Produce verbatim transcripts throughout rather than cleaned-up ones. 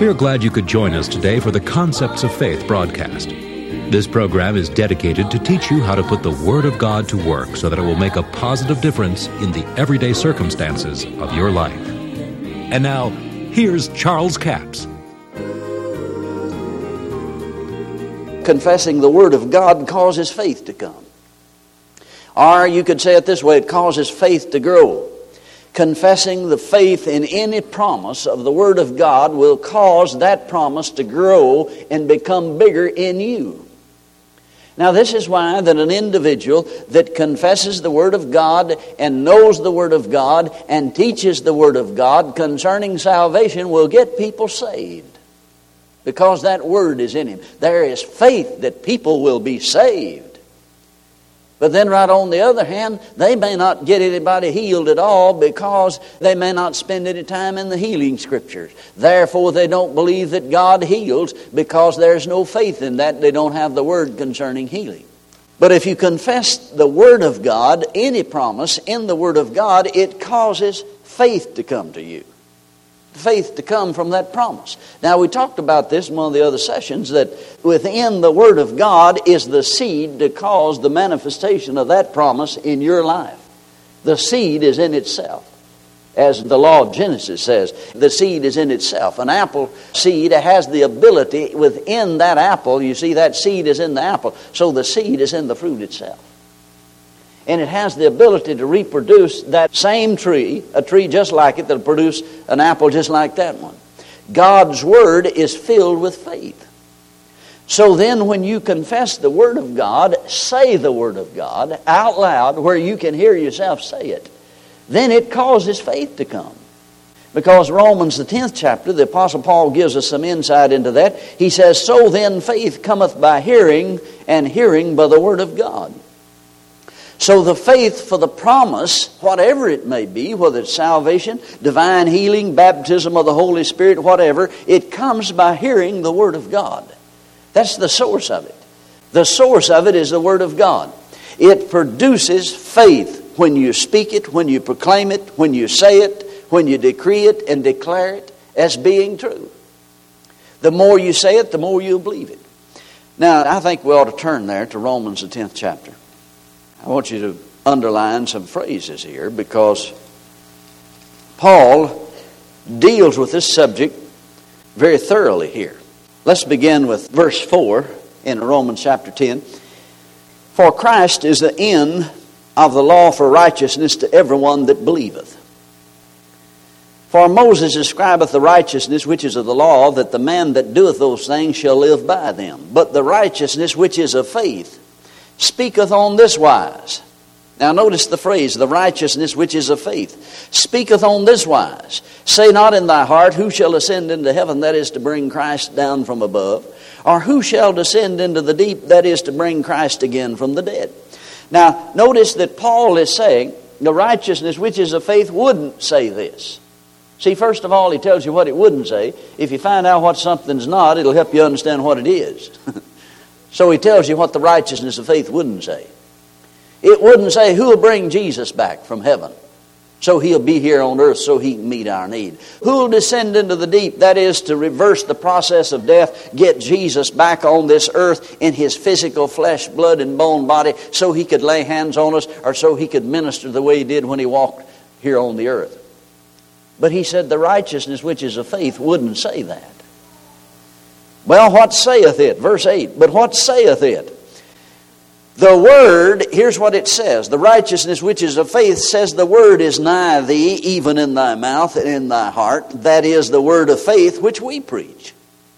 We are glad you could join us today for the Concepts of Faith broadcast. This program is dedicated to teach you how to put the Word of God to work so that it will make a positive difference in the everyday circumstances of your life. And now, here's Charles Capps. Confessing the Word of God causes faith to come. Or you could say it this way, it causes faith to grow. Confessing the faith in any promise of the Word of God will cause that promise to grow and become bigger in you. Now this is why that an individual that confesses the Word of God and knows the Word of God and teaches the Word of God concerning salvation will get people saved. Because that Word is in him. There is faith that people will be saved. But then right on the other hand, they may not get anybody healed at all because they may not spend any time in the healing scriptures. Therefore, they don't believe that God heals because there's no faith in that. They don't have the word concerning healing. But if you confess the Word of God, any promise in the Word of God, it causes faith to come to you. Faith to come from that promise. Now we talked about this in one of the other sessions, that within the Word of God is the seed to cause the manifestation of that promise in your life. The seed is in itself. As the law of Genesis says, the seed is in itself. An apple seed has the ability within that apple, you see that seed is in the apple, so the seed is in the fruit itself. And it has the ability to reproduce that same tree, a tree just like it, that'll produce an apple just like that one. God's Word is filled with faith. So then when you confess the Word of God, say the Word of God out loud where you can hear yourself say it, then it causes faith to come. Because Romans, the tenth chapter, the Apostle Paul gives us some insight into that. He says, "So then faith cometh by hearing, and hearing by the Word of God." So the faith for the promise, whatever it may be, whether it's salvation, divine healing, baptism of the Holy Spirit, whatever, it comes by hearing the Word of God. That's the source of it. The source of it is the Word of God. It produces faith when you speak it, when you proclaim it, when you say it, when you decree it and declare it as being true. The more you say it, the more you'll believe it. Now, I think we ought to turn there to Romans, the tenth chapter. I want you to underline some phrases here because Paul deals with this subject very thoroughly here. Let's begin with verse four in Romans chapter ten. "For Christ is the end of the law for righteousness to everyone that believeth. For Moses describeth the righteousness which is of the law, that the man that doeth those things shall live by them. But the righteousness which is of faith speaketh on this wise." Now notice the phrase, the righteousness which is of faith. "Speaketh on this wise. Say not in thy heart, who shall ascend into heaven, that is to bring Christ down from above. Or who shall descend into the deep, that is to bring Christ again from the dead." Now notice that Paul is saying the righteousness which is of faith wouldn't say this. See, first of all, he tells you what it wouldn't say. If you find out what something's not, it'll help you understand what it is. So he tells you what the righteousness of faith wouldn't say. It wouldn't say, who will bring Jesus back from heaven so he'll be here on earth so he can meet our need. Who will descend into the deep, that is to reverse the process of death, get Jesus back on this earth in his physical flesh, blood, and bone body so he could lay hands on us or so he could minister the way he did when he walked here on the earth. But he said the righteousness which is of faith wouldn't say that. Well, what saith it? Verse eight. "But what saith it? The Word," here's what it says. The righteousness which is of faith says the Word is nigh thee, even in thy mouth and in thy heart. That is the word of faith which we preach.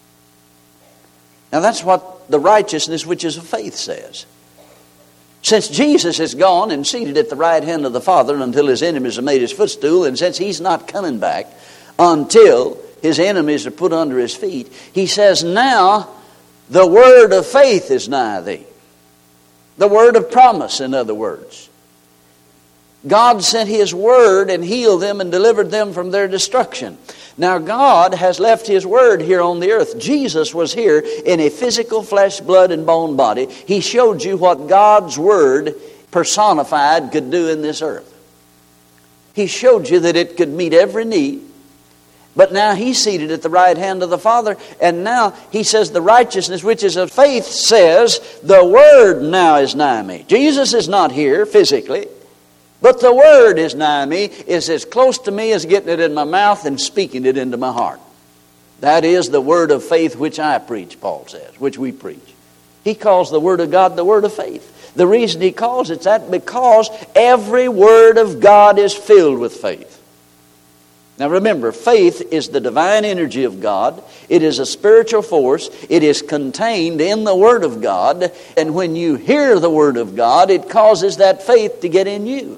Now that's what the righteousness which is of faith says. Since Jesus is gone and seated at the right hand of the Father until his enemies are made his footstool, and since he's not coming back until his enemies are put under his feet, he says, now the word of faith is nigh thee. The word of promise, in other words. God sent his word and healed them and delivered them from their destruction. Now God has left his word here on the earth. Jesus was here in a physical flesh, blood, and bone body. He showed you what God's word personified could do in this earth. He showed you that it could meet every need. But now He's seated at the right hand of the Father, and now He says the righteousness which is of faith says, the Word now is nigh me. Jesus is not here physically, but the Word is nigh me, is as close to me as getting it in my mouth and speaking it into my heart. That is the word of faith which I preach, Paul says, which we preach. He calls the Word of God the word of faith. The reason he calls it that, because every word of God is filled with faith. Now remember, faith is the divine energy of God. It is a spiritual force. It is contained in the Word of God. And when you hear the Word of God, it causes that faith to get in you.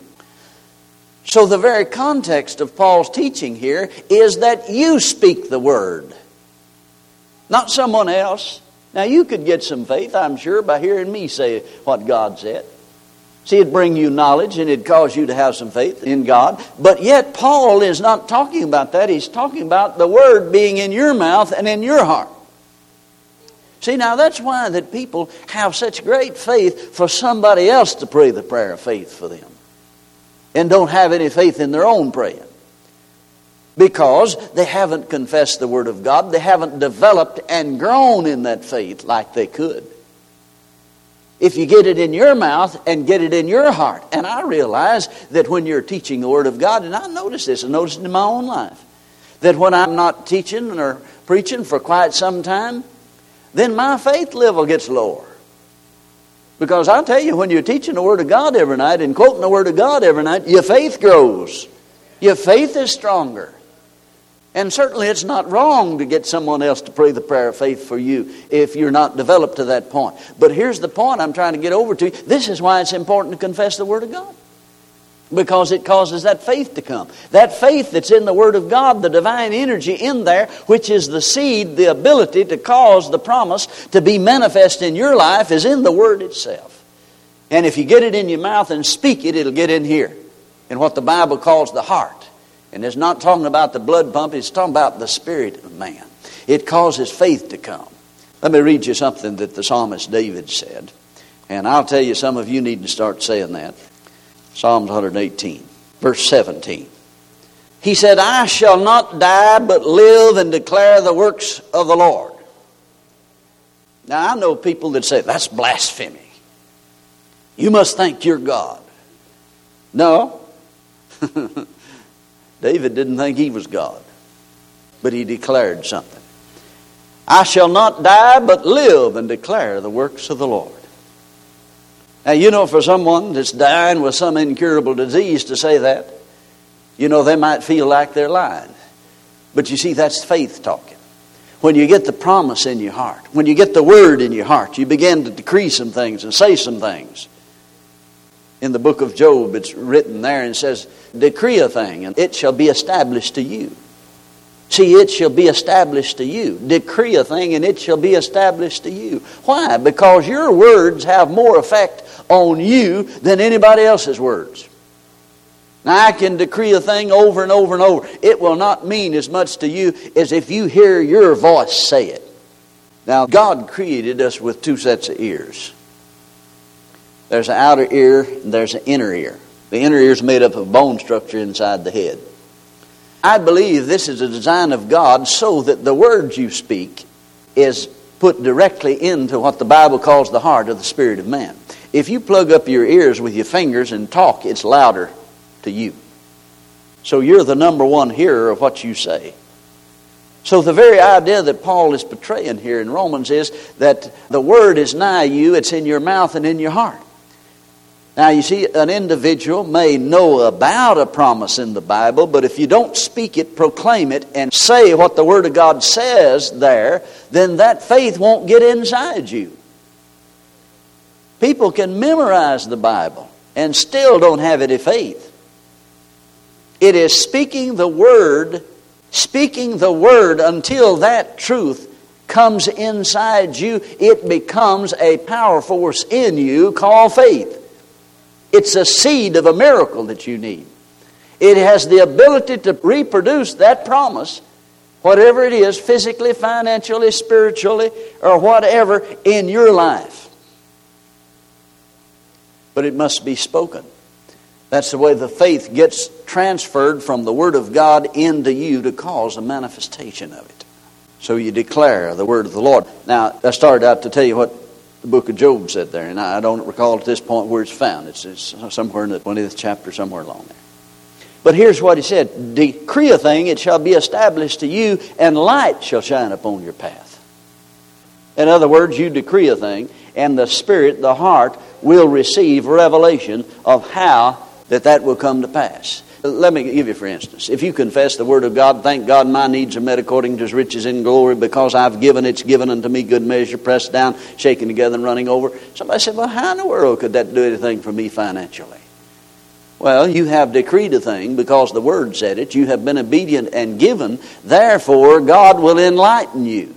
So the very context of Paul's teaching here is that you speak the Word, not someone else. Now you could get some faith, I'm sure, by hearing me say what God said. See, it'd bring you knowledge and it'd cause you to have some faith in God. But yet Paul is not talking about that. He's talking about the Word being in your mouth and in your heart. See, now that's why that people have such great faith for somebody else to pray the prayer of faith for them, and don't have any faith in their own praying. Because they haven't confessed the Word of God. They haven't developed and grown in that faith like they could. If you get it in your mouth and get it in your heart. And I realize that when you're teaching the Word of God, and I notice this, I notice it in my own life, that when I'm not teaching or preaching for quite some time, then my faith level gets lower. Because I'll tell you, when you're teaching the Word of God every night and quoting the Word of God every night, your faith grows. Your faith is stronger. And certainly it's not wrong to get someone else to pray the prayer of faith for you if you're not developed to that point. But here's the point I'm trying to get over to you. This is why it's important to confess the Word of God. Because it causes that faith to come. That faith that's in the Word of God, the divine energy in there, which is the seed, the ability to cause the promise to be manifest in your life, is in the Word itself. And if you get it in your mouth and speak it, it'll get in here, in what the Bible calls the heart. And it's not talking about the blood pump, it's talking about the spirit of man. It causes faith to come. Let me read you something that the psalmist David said. And I'll tell you, some of you need to start saying that. Psalms one eighteen, verse seventeen. He said, I shall not die, but live and declare the works of the Lord. Now, I know people that say, that's blasphemy. You must thank your God. No. David didn't think he was God, but he declared something. I shall not die, but live and declare the works of the Lord. Now, you know, for someone that's dying with some incurable disease to say that, you know, they might feel like they're lying. But you see, that's faith talking. When you get the promise in your heart, when you get the Word in your heart, you begin to decree some things and say some things. In the book of Job, it's written there and says, decree a thing and it shall be established to you. See, it shall be established to you. Decree a thing and it shall be established to you. Why? Because your words have more effect on you than anybody else's words. Now, I can decree a thing over and over and over. It will not mean as much to you as if you hear your voice say it. Now, God created us with two sets of ears. There's an outer ear and there's an inner ear. The inner ear is made up of bone structure inside the head. I believe this is a design of God so that the words you speak is put directly into what the Bible calls the heart of the spirit of man. If you plug up your ears with your fingers and talk, it's louder to you. So you're the number one hearer of what you say. So the very idea that Paul is portraying here in Romans is that the Word is nigh you, it's in your mouth and in your heart. Now, you see, an individual may know about a promise in the Bible, but if you don't speak it, proclaim it, and say what the Word of God says there, then that faith won't get inside you. People can memorize the Bible and still don't have any faith. It is speaking the Word, speaking the Word until that truth comes inside you. It becomes a power force in you called faith. It's a seed of a miracle that you need. It has the ability to reproduce that promise, whatever it is, physically, financially, spiritually, or whatever, in your life. But it must be spoken. That's the way the faith gets transferred from the Word of God into you to cause a manifestation of it. So you declare the Word of the Lord. Now, I started out to tell you what the book of Job said there, and I don't recall at this point where it's found. It's, it's somewhere in the twentieth chapter, somewhere along there. But here's what he said. Decree a thing, it shall be established to you, and light shall shine upon your path. In other words, you decree a thing, and the Spirit, the heart, will receive revelation of how that that will come to pass. Let me give you, for instance, if you confess the Word of God, thank God my needs are met according to His riches in glory, because I've given, it's given unto me good measure, pressed down, shaken together, and running over. Somebody said, well, how in the world could that do anything for me financially? Well, you have decreed a thing because the Word said it. You have been obedient and given. Therefore, God will enlighten you.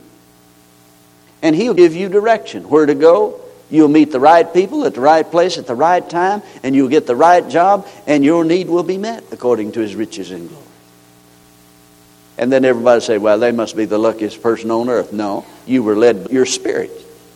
And He'll give you direction, where to go. You'll meet the right people at the right place at the right time, and you'll get the right job, and your need will be met according to His riches in glory. And then everybody say, well, they must be the luckiest person on earth. No, you were led by your Spirit.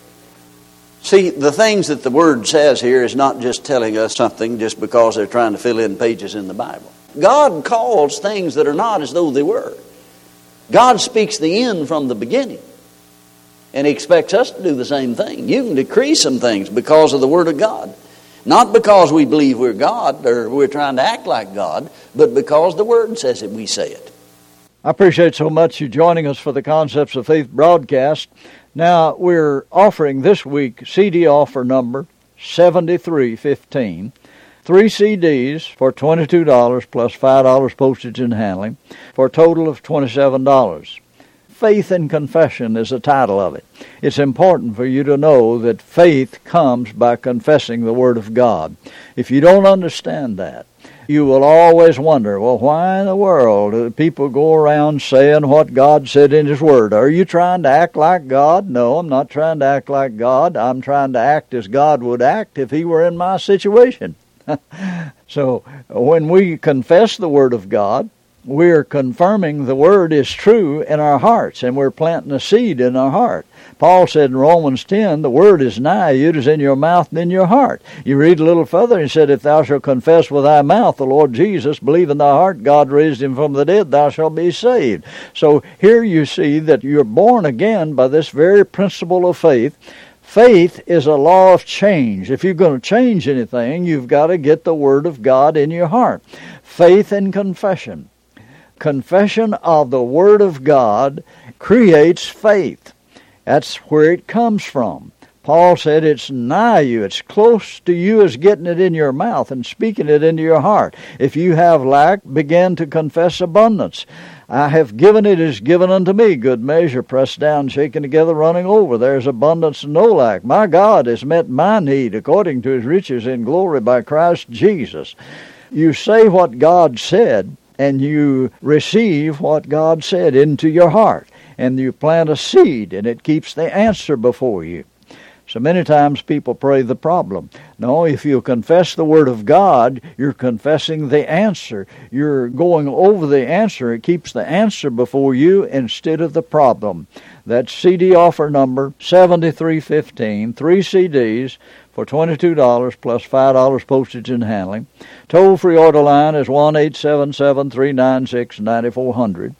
See, the things that the Word says here is not just telling us something just because they're trying to fill in pages in the Bible. God calls things that are not as though they were. God speaks the end from the beginning. And He expects us to do the same thing. You can decree some things because of the Word of God. Not because we believe we're God or we're trying to act like God, but because the Word says it, we say it. I appreciate so much you joining us for the Concepts of Faith broadcast. Now, we're offering this week C D offer number seventy-three fifteen. Three C Ds for twenty-two dollars plus five dollars postage and handling for a total of twenty-seven dollars. Faith and Confession is the title of it. It's important for you to know that faith comes by confessing the Word of God. If you don't understand that, you will always wonder, well, why in the world do people go around saying what God said in His Word? Are you trying to act like God? No, I'm not trying to act like God. I'm trying to act as God would act if He were in my situation. So when we confess the Word of God, we're confirming the Word is true in our hearts, and we're planting a seed in our heart. Paul said in Romans ten, the Word is nigh you, it is in your mouth and in your heart. You read a little further, and said, if thou shalt confess with thy mouth the Lord Jesus, believe in thy heart God raised Him from the dead, thou shalt be saved. So here you see that you're born again by this very principle of faith. Faith is a law of change. If you're going to change anything, you've got to get the Word of God in your heart. Faith and confession. Confession of the Word of God creates faith. That's where it comes from. Paul said it's nigh you, it's close to you as getting it in your mouth and speaking it into your heart. If you have lack, begin to confess abundance. I have given it is given unto me, good measure, pressed down, shaken together, running over. There's abundance and no lack. My God has met my need according to His riches in glory by Christ Jesus. You say what God said, and you receive what God said into your heart. And you plant a seed, and it keeps the answer before you. So many times people pray the problem. No, if you confess the Word of God, you're confessing the answer. You're going over the answer. It keeps the answer before you instead of the problem. That's C D offer number seventy-three fifteen, three C Ds for twenty-two dollars plus five dollars postage and handling. Toll-free order line is one eight seven seven, three nine six, nine four zero zero.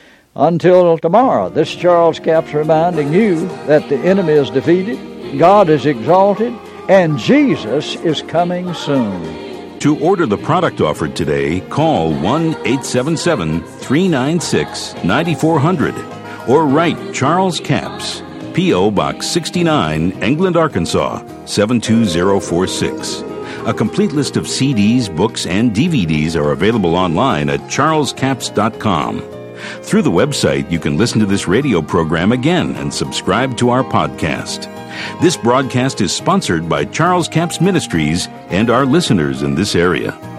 Until tomorrow, this is Charles Capps reminding you that the enemy is defeated, God is exalted, and Jesus is coming soon. To order the product offered today, call one eight seven seven, three nine six, nine four zero zero or write Charles Capps, P O. Box sixty-nine, England, Arkansas, seven two zero four six. A complete list of C Ds, books, and D V Ds are available online at charles capps dot com. Through the website, you can listen to this radio program again and subscribe to our podcast. This broadcast is sponsored by Charles Capps Ministries and our listeners in this area.